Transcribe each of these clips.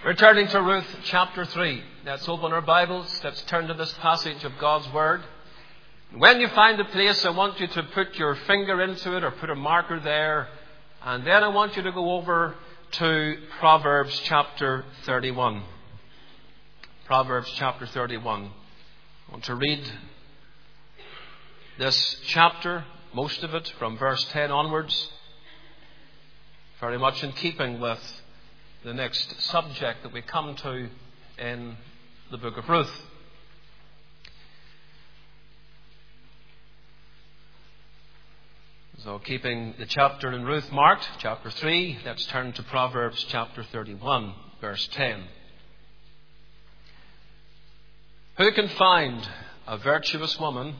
We're turning to Ruth chapter 3. Let's open our Bibles. Let's turn to this passage of God's Word. When you find the place, I want you to put your finger into it or put a marker there. And then I want you to go over to Proverbs chapter 31. Proverbs chapter 31. I want to read this chapter, most of it, from verse 10 onwards. Very much in keeping with the next subject that we come to in the book of Ruth. So keeping the chapter in Ruth marked, chapter 3, let's turn to Proverbs chapter 31, verse 10. Who can find a virtuous woman?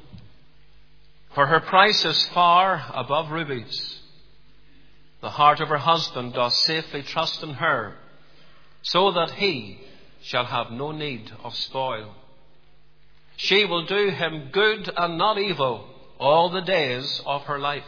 For her price is far above rubies. The heart of her husband doth safely trust in her, so that he shall have no need of spoil. She will do him good and not evil all the days of her life.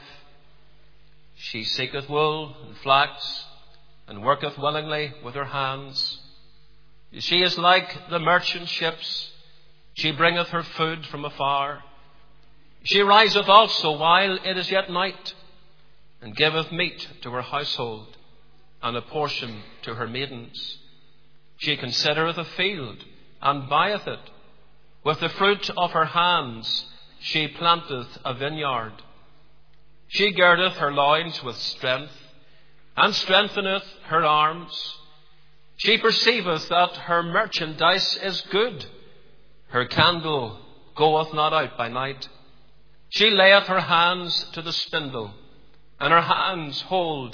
She seeketh wool and flax, and worketh willingly with her hands. She is like the merchant ships. She bringeth her food from afar. She riseth also while it is yet night, and giveth meat to her household, and a portion to her maidens. She considereth a field, and buyeth it. With the fruit of her hands she planteth a vineyard. She girdeth her loins with strength, and strengtheneth her arms. She perceiveth that her merchandise is good. Her candle goeth not out by night. She layeth her hands to the spindle, and her hands hold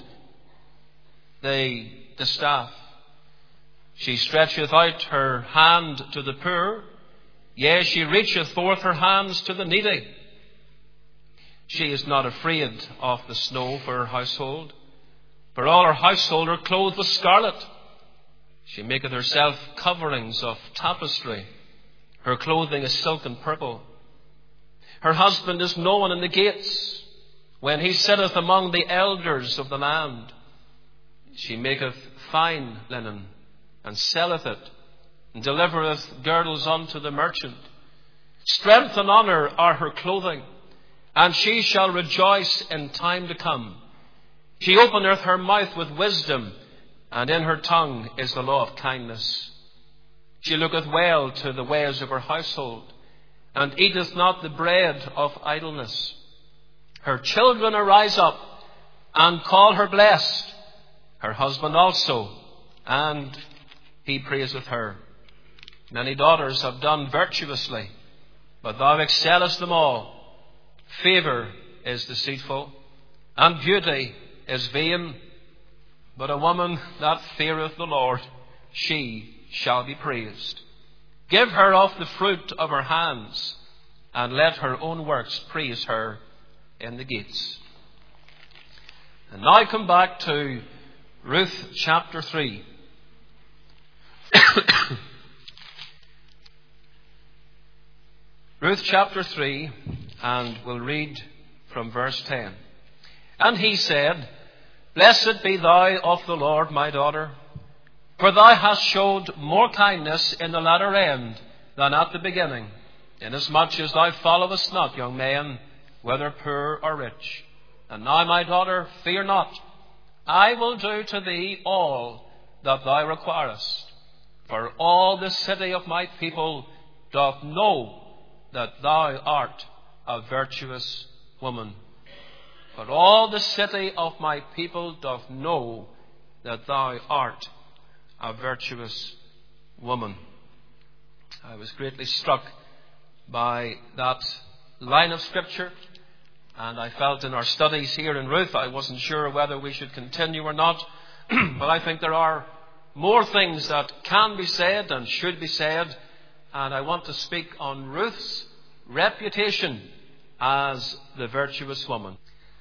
the staff. She stretcheth out her hand to the poor. Yea, she reacheth forth her hands to the needy. She is not afraid of the snow for her household, for all her household are clothed with scarlet. She maketh herself coverings of tapestry. Her clothing is silk and purple. Her husband is known in the gates, when he sitteth among the elders of the land. She maketh fine linen, and selleth it, and delivereth girdles unto the merchant. Strength and honour are her clothing, and she shall rejoice in time to come. She openeth her mouth with wisdom, and in her tongue is the law of kindness. She looketh well to the ways of her household, and eateth not the bread of idleness. Her children arise up and call her blessed, her husband also, and he praiseth her. Many daughters have done virtuously, but thou excellest them all. Favour is deceitful, and beauty is vain, but a woman that feareth the Lord, she shall be praised. Give her of the fruit of her hands, and let her own works praise her in the gates. And now come back to Ruth chapter 3. Ruth chapter 3, and we'll read from verse 10. And he said, Blessed be thou of the Lord, my daughter, for thou hast showed more kindness in the latter end than at the beginning, inasmuch as thou followest not young men, whether poor or rich. And now, my daughter, fear not. I will do to thee all that thou requirest. For all the city of my people doth know that thou art a virtuous woman. For all the city of my people doth know that thou art a virtuous woman. I was greatly struck by that line of Scripture, and I felt in our studies here in Ruth, I wasn't sure whether we should continue or not, but I think there are more things that can be said and should be said, and I want to speak on Ruth's reputation as the virtuous woman.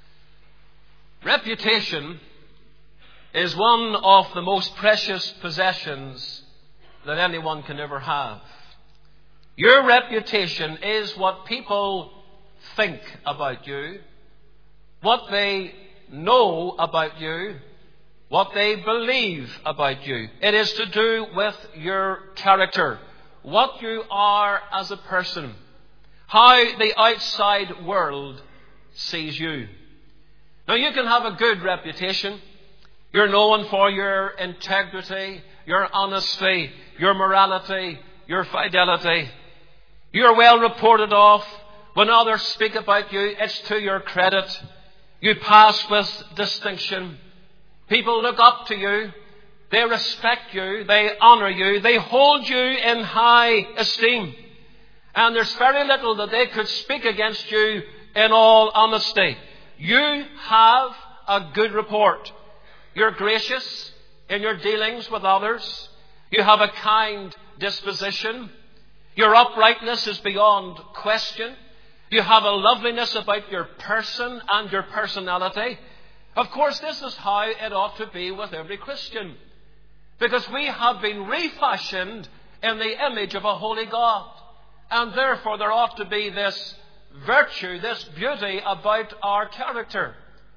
Reputation is one of the most precious possessions that anyone can ever have. Your reputation is what people think about you, what they know about you, what they believe about you. It is to do with your character, what you are as a person, how the outside world sees you. Now, you can have a good reputation. You're known for your integrity, your honesty, your morality, your fidelity. You're well reported of. When others speak about you, it's to your credit. You pass with distinction. People look up to you. They respect you. They honor you. They hold you in high esteem. And there's very little that they could speak against you in all honesty. You have a good report. You're gracious in your dealings with others. You have a kind disposition. Your uprightness is beyond question. You have a loveliness about your person and your personality. Of course, this is how it ought to be with every Christian, because we have been refashioned in the image of a holy God. And therefore there ought to be this virtue, this beauty about our character.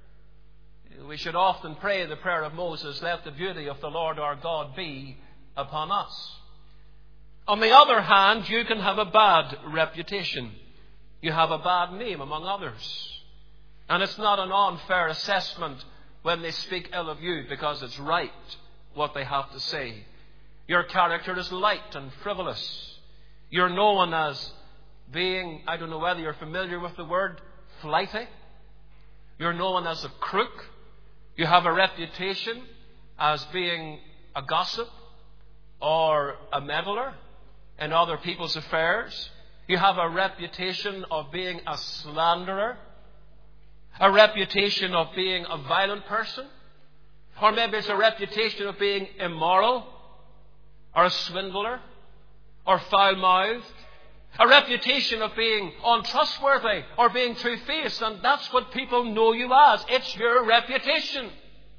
We should often pray the prayer of Moses, let the beauty of the Lord our God be upon us. On the other hand, you can have a bad reputation. You have a bad name among others. And it's not an unfair assessment when they speak ill of you, because it's right what they have to say. Your character is light and frivolous. You're known as being, I don't know whether you're familiar with the word, flighty. You're known as a crook. You have a reputation as being a gossip or a meddler in other people's affairs. You have a reputation of being a slanderer, a reputation of being a violent person, or maybe it's a reputation of being immoral, or a swindler, or foul-mouthed, a reputation of being untrustworthy or being two-faced, and that's what people know you as. It's your reputation.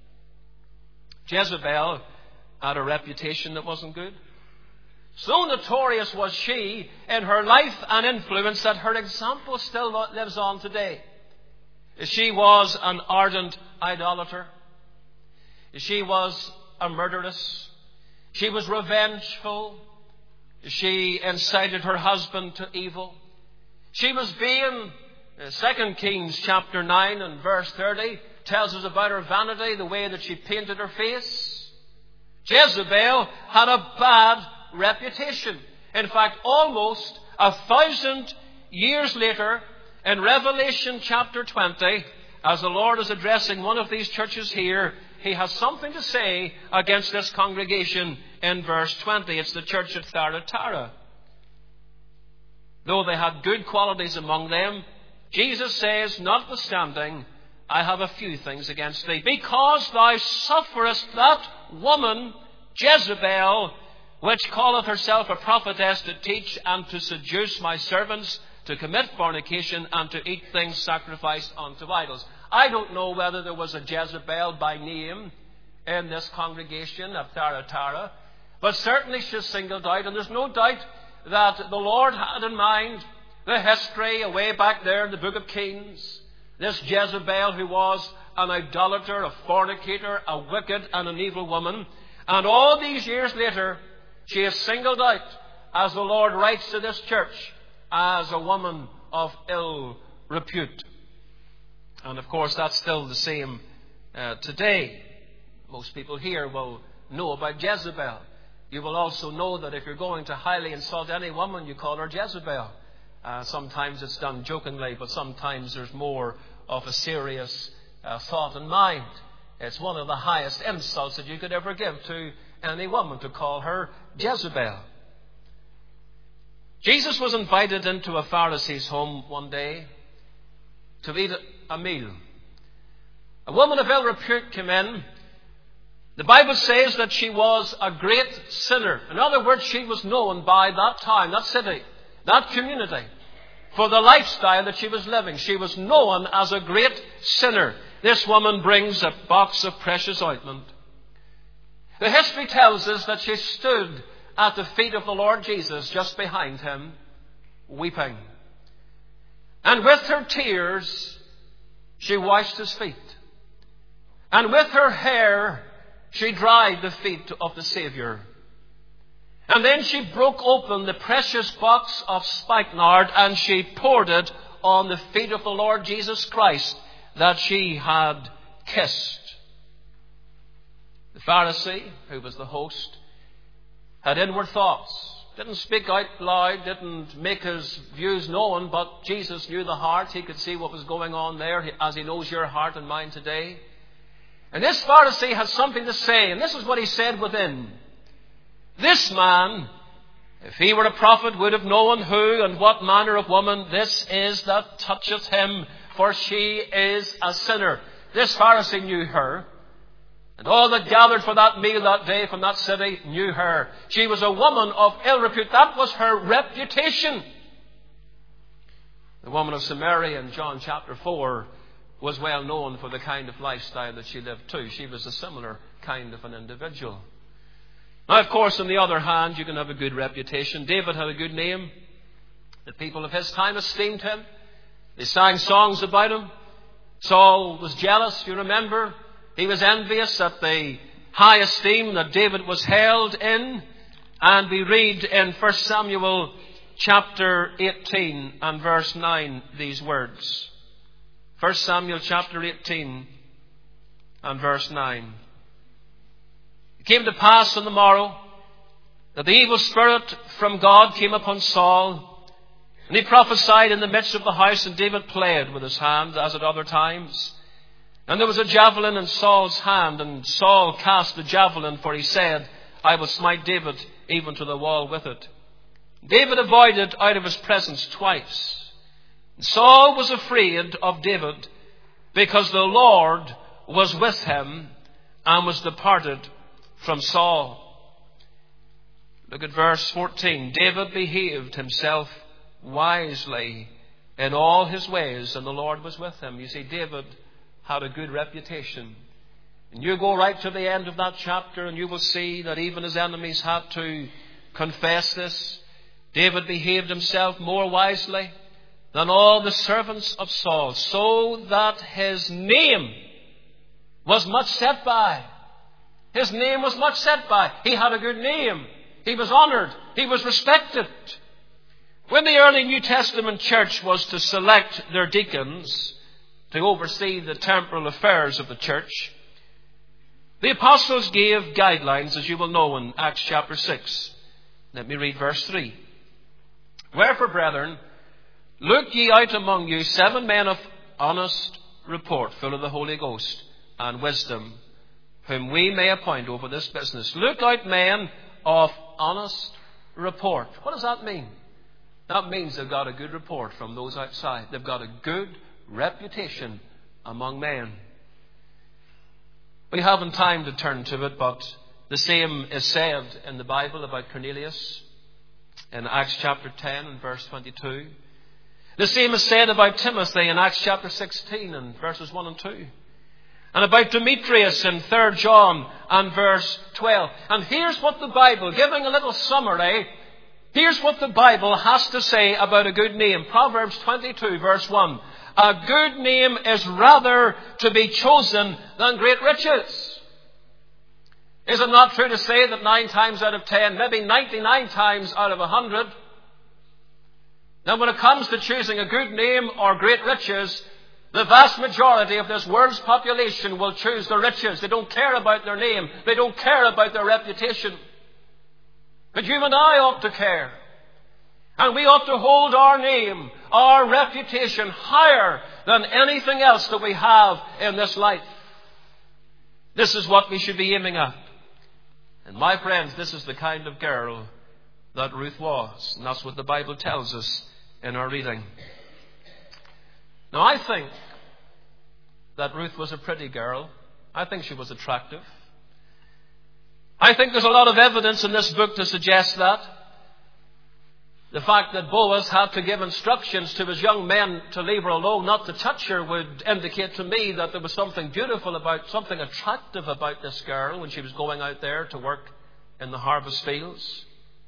Jezebel had a reputation that wasn't good. So notorious was she in her life and influence that her example still lives on today. She was an ardent idolater. She was a murderess. She was revengeful. She incited her husband to evil. She was being, 2 Kings chapter 9 and verse 30 tells us about her vanity, the way that she painted her face. Jezebel had a bad reputation. In fact, almost 1,000 years later, in Revelation chapter 20, as the Lord is addressing one of these churches here, He has something to say against this congregation in verse 20. It's the church at Thyatira. Though they had good qualities among them, Jesus says, notwithstanding, I have a few things against thee, because thou sufferest that woman, Jezebel, which calleth herself a prophetess, to teach and to seduce my servants to commit fornication and to eat things sacrificed unto idols. I don't know whether there was a Jezebel by name in this congregation at Thyatira, but certainly she's singled out, and there's no doubt that the Lord had in mind the history away back there in the book of Kings. This Jezebel, who was an idolater, a fornicator, a wicked and an evil woman. And all these years later, she is singled out, as the Lord writes to this church, as a woman of ill repute. And of course, that's still the same today. Most people here will know about Jezebel. You will also know that if you're going to highly insult any woman, you call her Jezebel. Sometimes it's done jokingly, but sometimes there's more of a serious thought in mind. It's one of the highest insults that you could ever give to any woman, to call her Jezebel. Jesus was invited into a Pharisee's home one day to eat a meal. A woman of ill repute came in. The Bible says that she was a great sinner. In other words, she was known by that town, that city, that community, for the lifestyle that she was living. She was known as a great sinner. This woman brings a box of precious ointment. The history tells us that she stood at the feet of the Lord Jesus, just behind him, weeping. And with her tears, she washed his feet. And with her hair, she dried the feet of the Saviour. And then she broke open the precious box of spikenard and she poured it on the feet of the Lord Jesus Christ that she had kissed. The Pharisee, who was the host, had inward thoughts. Didn't speak out loud, didn't make his views known, but Jesus knew the heart. He could see what was going on there, as he knows your heart and mine today. And this Pharisee has something to say, and this is what he said within. This man, if he were a prophet, would have known who and what manner of woman this is that toucheth him, for she is a sinner. This Pharisee knew her. And all that gathered for that meal that day from that city knew her. She was a woman of ill repute. That was her reputation. The woman of Samaria in John chapter 4 was well known for the kind of lifestyle that she lived too. She was a similar kind of an individual. Now, of course, on the other hand, you can have a good reputation. David had a good name. The people of his time esteemed him. They sang songs about him. Saul was jealous, you remember. He was envious at the high esteem that David was held in. And we read in 1 Samuel chapter 18 and verse 9 these words. 1 Samuel chapter 18 and verse 9. It came to pass on the morrow that the evil spirit from God came upon Saul, and he prophesied in the midst of the house, and David played with his hand as at other times. And there was a javelin in Saul's hand, and Saul cast the javelin, for he said, I will smite David even to the wall with it. David avoided out of his presence twice. Saul was afraid of David, because the Lord was with him, and was departed from Saul. Look at verse 14. David behaved himself wisely in all his ways, and the Lord was with him. You see, David had a good reputation. And you go right to the end of that chapter and you will see that even his enemies had to confess this. David behaved himself more wisely than all the servants of Saul, so that his name was much set by. His name was much set by. He had a good name. He was honored. He was respected. When the early New Testament church was to select their deacons to oversee the temporal affairs of the church, the apostles gave guidelines, as you will know, in Acts chapter 6. Let me read verse 3. Wherefore, brethren, look ye out among you 7 men of honest report, full of the Holy Ghost and wisdom, whom we may appoint over this business. Look out, men of honest report. What does that mean? That means they've got a good report from those outside. They've got a good reputation among men. We haven't time to turn to it, but the same is said in the Bible about Cornelius in Acts chapter 10 and verse 22. The same is said about Timothy in Acts chapter 16 and verses 1 and 2. And about Demetrius in 3 John and verse 12. And here's what the Bible, giving a little summary, here's what the Bible has to say about a good name. Proverbs 22 verse 1. A good name is rather to be chosen than great riches. Is it not true to say that 9 times out of 10, maybe 99 times out of 100, that when it comes to choosing a good name or great riches, the vast majority of this world's population will choose the riches. They don't care about their name. They don't care about their reputation. But you and I ought to care. And we ought to hold our name, our reputation higher than anything else that we have in this life. This is what we should be aiming at. And my friends, this is the kind of girl that Ruth was. And that's what the Bible tells us in our reading. Now, I think that Ruth was a pretty girl. I think she was attractive. I think there's a lot of evidence in this book to suggest that. The fact that Boaz had to give instructions to his young men to leave her alone, not to touch her, would indicate to me that there was something beautiful about, something attractive about this girl when she was going out there to work in the harvest fields.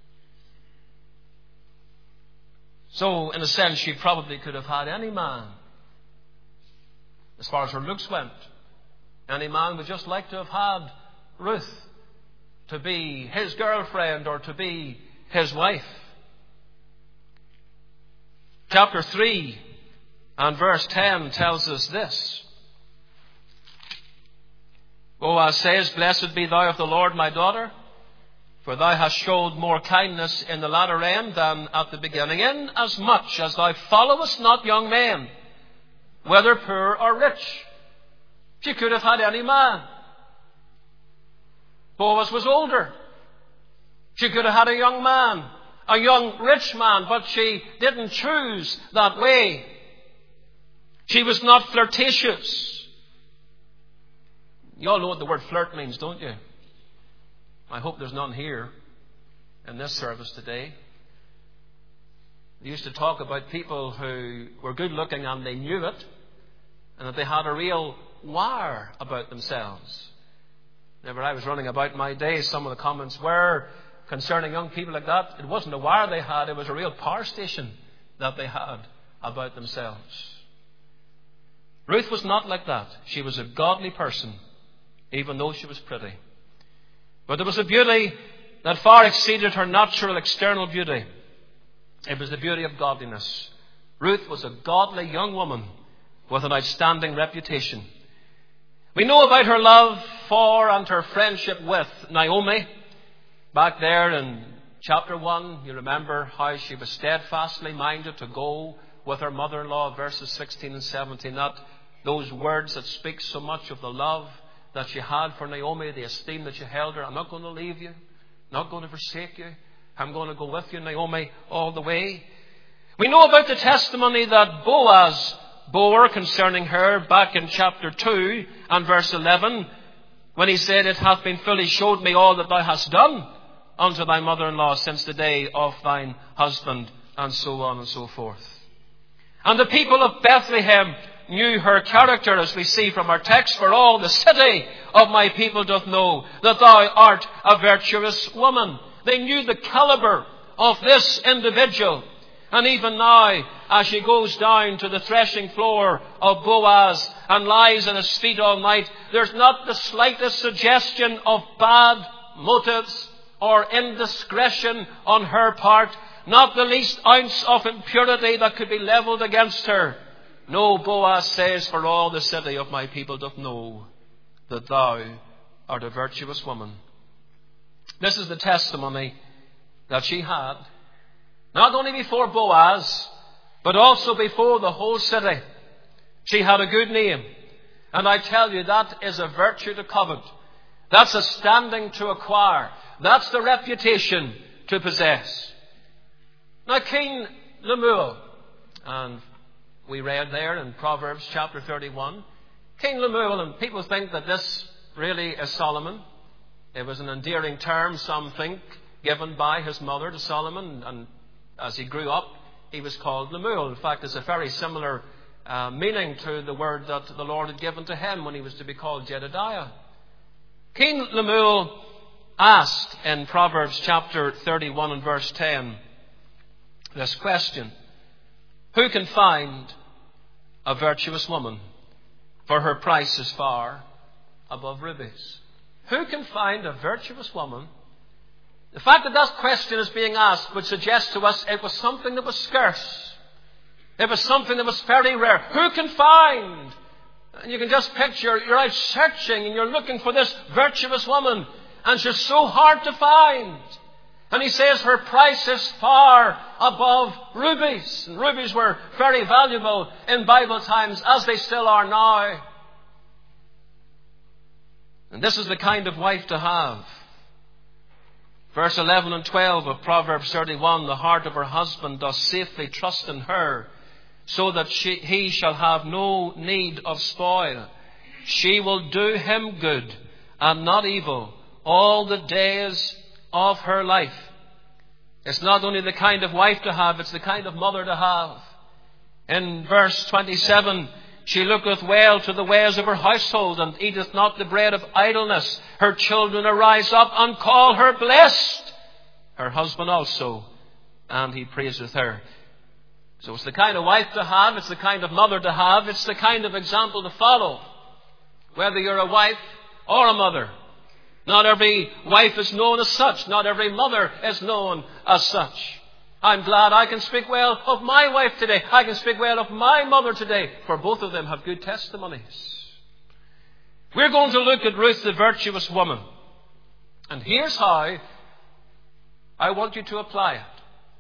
So, in a sense, she probably could have had any man. As far as her looks went, any man would just like to have had Ruth to be his girlfriend or to be his wife. Chapter 3 and verse 10 tells us this. Boaz says, Blessed be thou of the Lord, my daughter, for thou hast showed more kindness in the latter end than at the beginning, inasmuch as thou followest not young men, whether poor or rich. She could have had any man. Boaz was older. She could have had a young man, a young rich man, but she didn't choose that way. She was not flirtatious. You all know what the word flirt means, don't you? I hope there's none here in this service today. They used to talk about people who were good looking and they knew it, and that they had a real wire about themselves. Whenever I was running about my days, some of the comments were concerning young people like that. It wasn't a wire they had, it was a real power station that they had about themselves. Ruth was not like that. She was a godly person, even though she was pretty. But there was a beauty that far exceeded her natural external beauty. It was the beauty of godliness. Ruth was a godly young woman with an outstanding reputation. We know about her love for and her friendship with Naomi. Back there in chapter 1, you remember how she was steadfastly minded to go with her mother-in-law, verses 16 and 17. Those words that speak so much of the love that she had for Naomi, the esteem that she held her. I'm not going to leave you, not going to forsake you. I'm going to go with you, Naomi, all the way. We know about the testimony that Boaz bore concerning her back in chapter 2 and verse 11, when he said, It hath been fully showed me all that thou hast done unto thy mother-in-law since the day of thine husband, and so on and so forth. And the people of Bethlehem knew her character, as we see from our text, for all the city of my people doth know that thou art a virtuous woman. They knew the caliber of this individual. And even now, as she goes down to the threshing floor of Boaz and lies at his feet all night, there's not the slightest suggestion of bad motives or indiscretion on her part, not the least ounce of impurity that could be levelled against her. No, Boaz says, For all the city of my people doth know that thou art a virtuous woman. This is the testimony that she had, not only before Boaz, but also before the whole city. She had a good name. And I tell you, that is a virtue to covet. That's a standing to acquire. That's the reputation to possess. Now, King Lemuel, and we read there in Proverbs chapter 31, King Lemuel, and people think that this really is Solomon. It was an endearing term, some think, given by his mother to Solomon, and as he grew up, he was called Lemuel. In fact, it's a very similar meaning to the word that the Lord had given to him when he was to be called Jedediah. King Lemuel asked in Proverbs chapter 31 and verse 10 this question: Who can find a virtuous woman? For her price is far above rubies. Who can find a virtuous woman? The fact that that question is being asked would suggest to us it was something that was scarce. It was something that was very rare. Who can find? And you can just picture, you're out searching and you're looking for this virtuous woman, and she's so hard to find. And he says her price is far above rubies. And rubies were very valuable in Bible times, as they still are now. And this is the kind of wife to have. Verse 11 and 12 of Proverbs 31, The heart of her husband doth safely trust in her, so that he shall have no need of spoil. She will do him good and not evil all the days of her life. It's not only the kind of wife to have, it's the kind of mother to have. In verse 27, she looketh well to the ways of her household, and eateth not the bread of idleness. Her children arise up and call her blessed, her husband also, and he praiseth her. So it's the kind of wife to have, it's the kind of mother to have, it's the kind of example to follow, whether you're a wife or a mother. Not every wife is known as such. Not every mother is known as such. I'm glad I can speak well of my wife today. I can speak well of my mother today, for both of them have good testimonies. We're going to look at Ruth, the virtuous woman. And here's how I want you to apply it.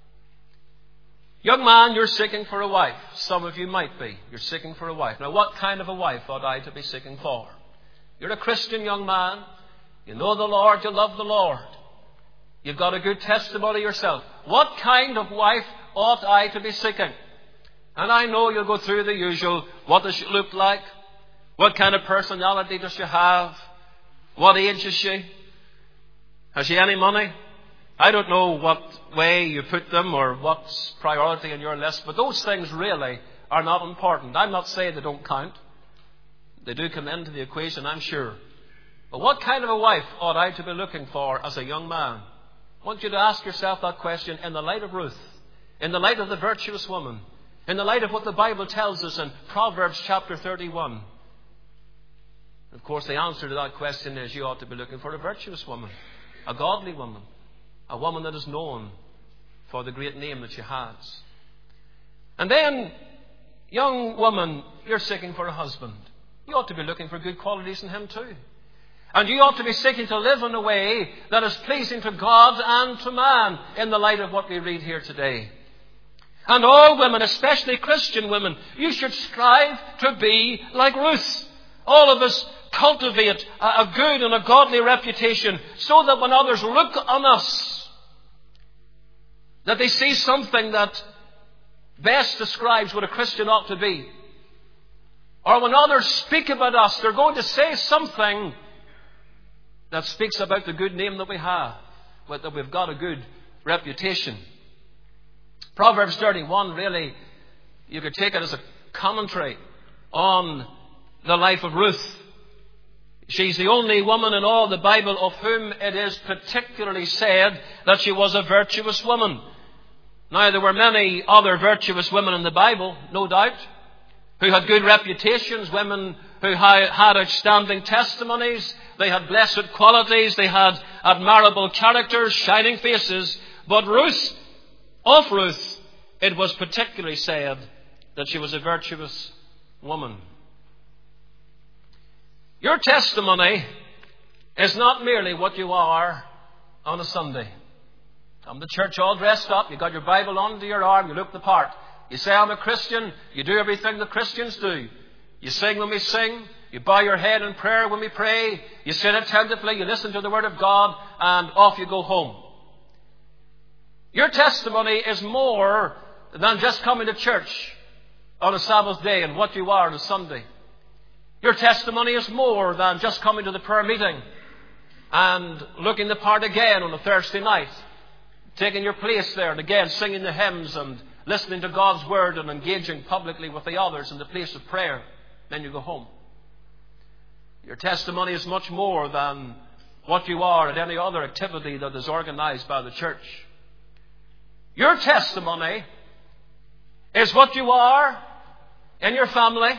Young man, you're seeking for a wife. Some of you might be. You're seeking for a wife. Now, what kind of a wife ought I to be seeking for? You're a Christian young man. You know the Lord. You love the Lord. You've got a good testimony yourself. What kind of wife ought I to be seeking? And I know you'll go through the usual. What does she look like? What kind of personality does she have? What age is she? Has she any money? I don't know what way you put them or what's priority in your list, but those things really are not important. I'm not saying they don't count. They do come into the equation, I'm sure. But what kind of a wife ought I to be looking for as a young man? I want you to ask yourself that question in the light of Ruth, in the light of the virtuous woman, in the light of what the Bible tells us in Proverbs chapter 31. Of course, the answer to that question is you ought to be looking for a virtuous woman, a godly woman, a woman that is known for the great name that she has. And then, young woman, you're seeking for a husband. You ought to be looking for good qualities in him too. And you ought to be seeking to live in a way that is pleasing to God and to man in the light of what we read here today. And all women, especially Christian women, you should strive to be like Ruth. All of us cultivate a good and a godly reputation so that when others look on us, that they see something that best describes what a Christian ought to be. Or when others speak about us, they're going to say something that speaks about the good name that we have, that we've got a good reputation. Proverbs 31, really, you could take it as a commentary on the life of Ruth. She's the only woman in all the Bible of whom it is particularly said that she was a virtuous woman. Now, there were many other virtuous women in the Bible, no doubt, who had good reputations, women who had outstanding testimonies. They had blessed qualities. They had admirable characters, shining faces. But of Ruth, it was particularly said that she was a virtuous woman. Your testimony is not merely what you are on a Sunday. Come to church all dressed up. You got your Bible under your arm. You look the part. You say, I'm a Christian. You do everything the Christians do. You sing when we sing. You bow your head in prayer when we pray. You sit attentively. You listen to the Word of God. And off you go home. Your testimony is more than just coming to church on a Sabbath day and what you are on a Sunday. Your testimony is more than just coming to the prayer meeting and looking the part again on a Thursday night, taking your place there and again singing the hymns and listening to God's Word and engaging publicly with the others in the place of prayer. Then you go home. Your testimony is much more than what you are at any other activity that is organized by the church. Your testimony is what you are in your family,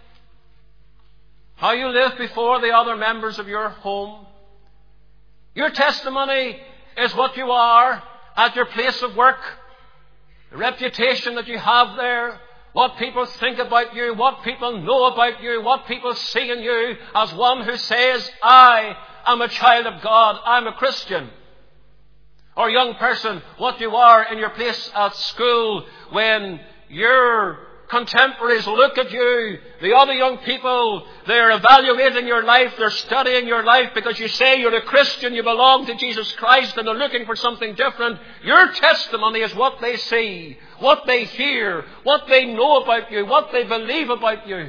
how you live before the other members of your home. Your testimony is what you are at your place of work, the reputation that you have there, what people think about you, what people know about you, what people see in you as one who says, I am a child of God, I'm a Christian. Or young person, what you are in your place at school when your contemporaries look at you, the other young people, they're evaluating your life, they're studying your life because you say you're a Christian, you belong to Jesus Christ, and they're looking for something different. Your testimony is what they see, what they hear, what they know about you, what they believe about you.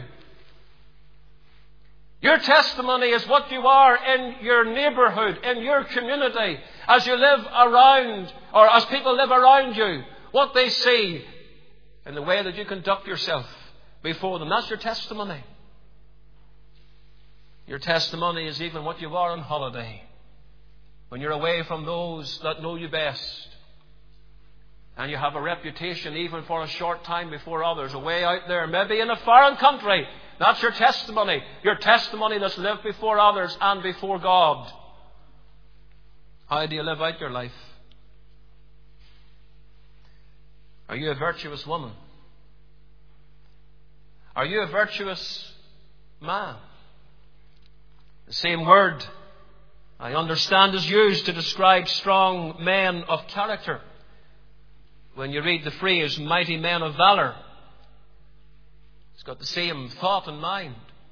Your testimony is what you are in your neighborhood, in your community, as you live around, or as people live around you, what they see in the way that you conduct yourself before them. That's your testimony. Your testimony is even what you are on holiday, when you're away from those that know you best. And you have a reputation even for a short time before others, away out there, maybe in a foreign country. That's your testimony. Your testimony that's lived before others and before God. How do you live out your life? Are you a virtuous woman? Are you a virtuous man? The same word, I understand, is used to describe strong men of character. When you read the phrase, mighty men of valor, it's got the same thought in mind.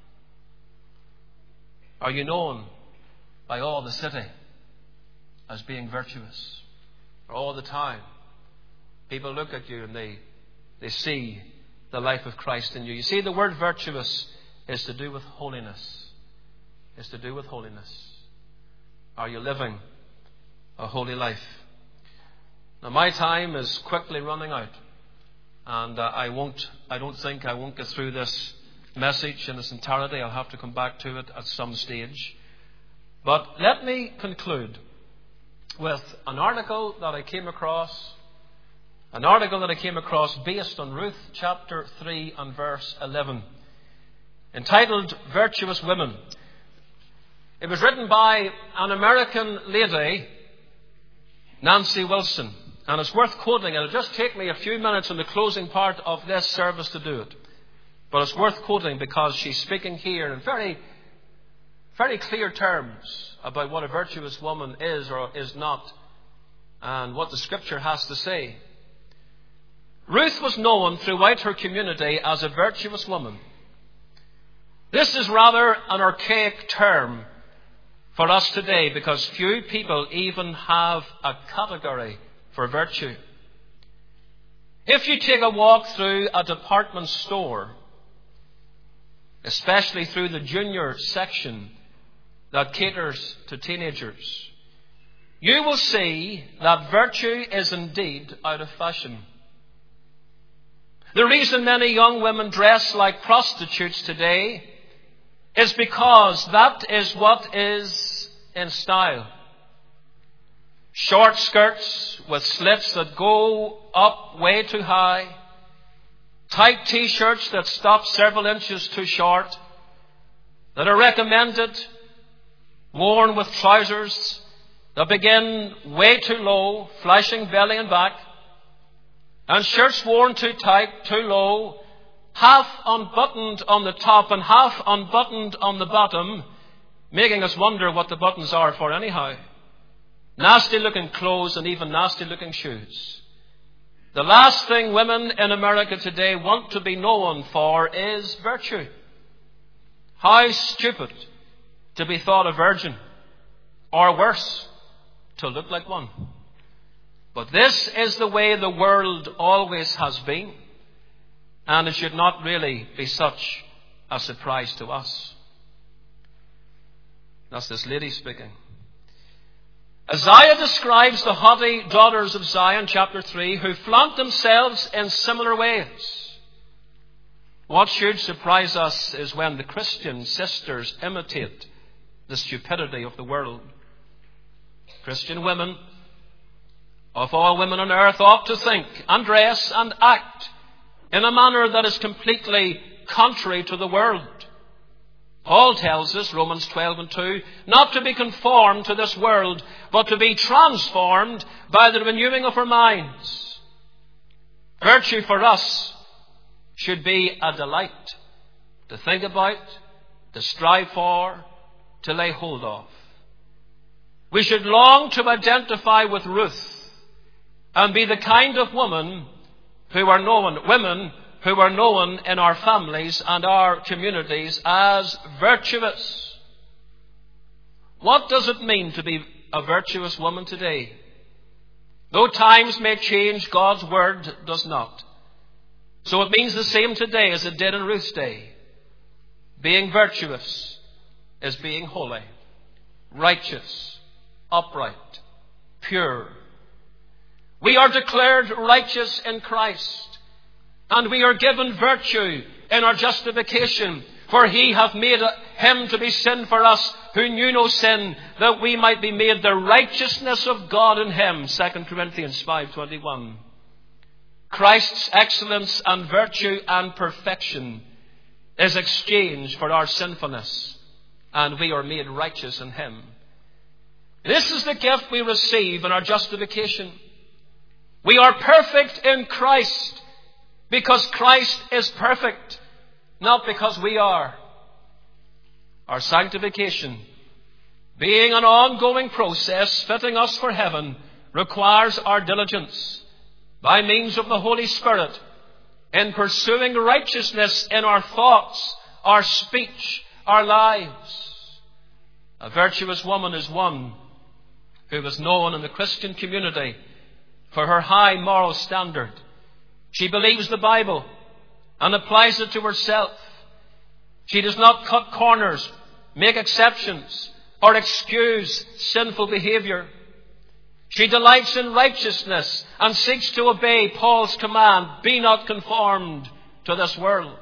Are you known by all the city as being virtuous? All the time, people look at you and they see the life of Christ in you. You see, the word virtuous is to do with holiness. It's to do with holiness. Are you living a holy life? Now, my time is quickly running out, and I don't think I won't get through this message in its entirety. I'll have to come back to it at some stage. But let me conclude with an article that I came across. An article that I came across based on Ruth chapter 3 and verse 11, entitled Virtuous Women. It was written by an American lady, Nancy Wilson, and it's worth quoting. It'll just take me a few minutes in the closing part of this service to do it. But it's worth quoting because she's speaking here in very, very clear terms about what a virtuous woman is or is not, and what the Scripture has to say. Ruth was known throughout her community as a virtuous woman. This is rather an archaic term for us today because few people even have a category for virtue. If you take a walk through a department store, especially through the junior section that caters to teenagers, you will see that virtue is indeed out of fashion. The reason many young women dress like prostitutes today is because that is what is in style. Short skirts with slits that go up way too high, tight t-shirts that stop several inches too short, that are recommended, worn with trousers that begin way too low, flashing belly and back, and shirts worn too tight, too low, half unbuttoned on the top and half unbuttoned on the bottom, making us wonder what the buttons are for anyhow. Nasty looking clothes and even nasty looking shoes. The last thing women in America today want to be known for is virtue. How stupid to be thought a virgin, or worse, to look like one. But this is the way the world always has been, and it should not really be such a surprise to us. That's this lady speaking. Isaiah describes the haughty daughters of Zion, chapter 3, who flaunt themselves in similar ways. What should surprise us is when the Christian sisters imitate the stupidity of the world. Christian women, of all women on earth, ought to think and dress and act in a manner that is completely contrary to the world. Paul tells us, Romans 12 and 2, not to be conformed to this world, but to be transformed by the renewing of our minds. Virtue for us should be a delight to think about, to strive for, to lay hold of. We should long to identify with Ruth and be the kind of women who are known in our families and our communities as virtuous. What does it mean to be a virtuous woman today? Though times may change, God's word does not. So it means the same today as it did in Ruth's day. Being virtuous is being holy, righteous, upright, pure. We are declared righteous in Christ, and we are given virtue in our justification. For he hath made him to be sin for us who knew no sin, that we might be made the righteousness of God in him. 2 Corinthians 5:21. Christ's excellence and virtue and perfection is exchanged for our sinfulness, and we are made righteous in him. This is the gift we receive in our justification. We are perfect in Christ because Christ is perfect, not because we are. Our sanctification, being an ongoing process fitting us for heaven, requires our diligence by means of the Holy Spirit in pursuing righteousness in our thoughts, our speech, our lives. A virtuous woman is one who is known in the Christian community for her high moral standard. She believes the Bible and applies it to herself. She does not cut corners, make exceptions, or excuse sinful behavior. She delights in righteousness and seeks to obey Paul's command, be not conformed to this world.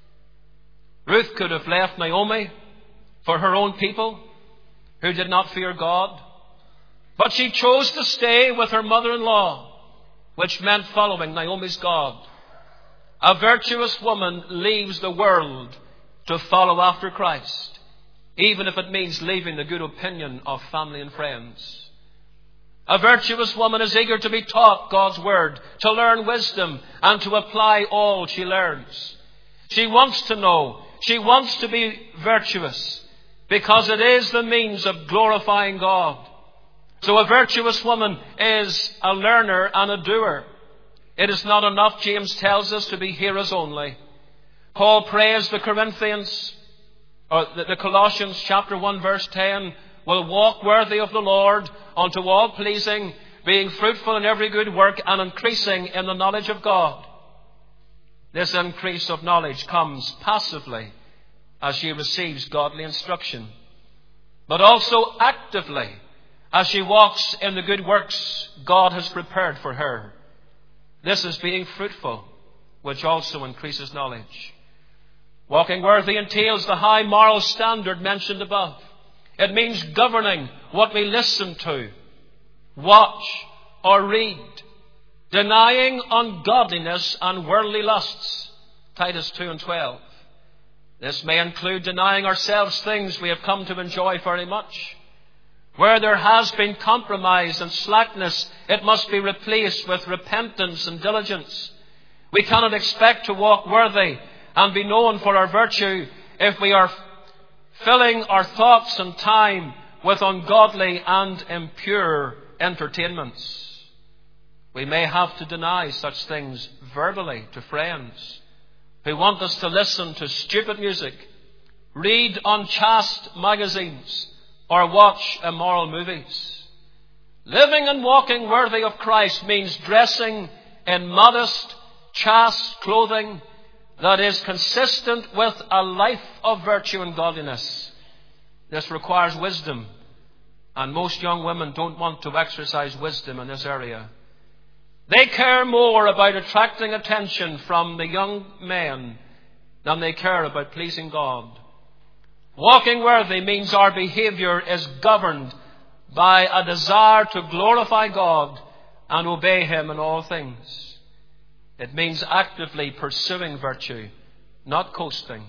Ruth could have left Naomi for her own people who did not fear God, but she chose to stay with her mother-in-law, which meant following Naomi's God. A virtuous woman leaves the world to follow after Christ, even if it means leaving the good opinion of family and friends. A virtuous woman is eager to be taught God's word, to learn wisdom, and to apply all she learns. She wants to know. She wants to be virtuous because it is the means of glorifying God. So a virtuous woman is a learner and a doer. It is not enough, James tells us, to be hearers only. Paul prays the Colossians chapter 1 verse 10, will walk worthy of the Lord unto all pleasing, being fruitful in every good work and increasing in the knowledge of God. This increase of knowledge comes passively as she receives godly instruction, but also actively as she walks in the good works God has prepared for her. This is being fruitful, which also increases knowledge. Walking worthy entails the high moral standard mentioned above. It means governing what we listen to, watch, or read, denying ungodliness and worldly lusts. Titus 2:12. This may include denying ourselves things we have come to enjoy very much. Where there has been compromise and slackness, it must be replaced with repentance and diligence. We cannot expect to walk worthy and be known for our virtue if we are filling our thoughts and time with ungodly and impure entertainments. We may have to deny such things verbally to friends who want us to listen to stupid music, read unchaste magazines, or watch immoral movies. Living and walking worthy of Christ means dressing in modest, chaste clothing that is consistent with a life of virtue and godliness. This requires wisdom, and most young women don't want to exercise wisdom in this area. They care more about attracting attention from the young men than they care about pleasing God. Walking worthy means our behavior is governed by a desire to glorify God and obey Him in all things. It means actively pursuing virtue, not coasting.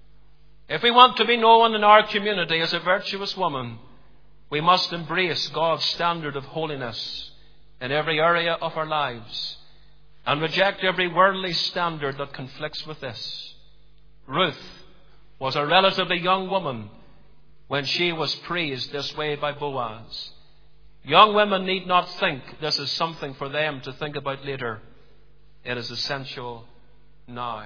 If we want to be known in our community as a virtuous woman, we must embrace God's standard of holiness in every area of our lives and reject every worldly standard that conflicts with this. Ruth was a relatively young woman when she was praised this way by Boaz. Young women need not think this is something for them to think about later. It is essential now.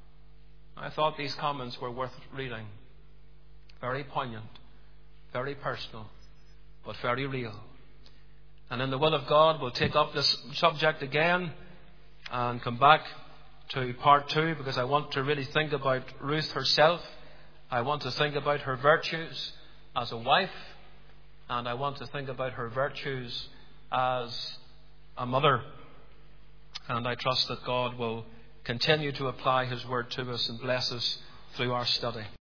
I thought these comments were worth reading. Very poignant, very personal, but very real. And in the will of God, we'll take up this subject again and come back to part 2, because I want to really think about Ruth herself. I want to think about her virtues as a wife, and I want to think about her virtues as a mother. And I trust that God will continue to apply His word to us and bless us through our study.